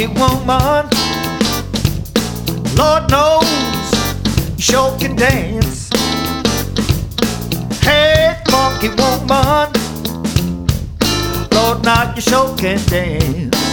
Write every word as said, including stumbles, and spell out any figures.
funky woman. Lord knows you sure can dance. Hey, funky woman. Lord, now you sure can dance.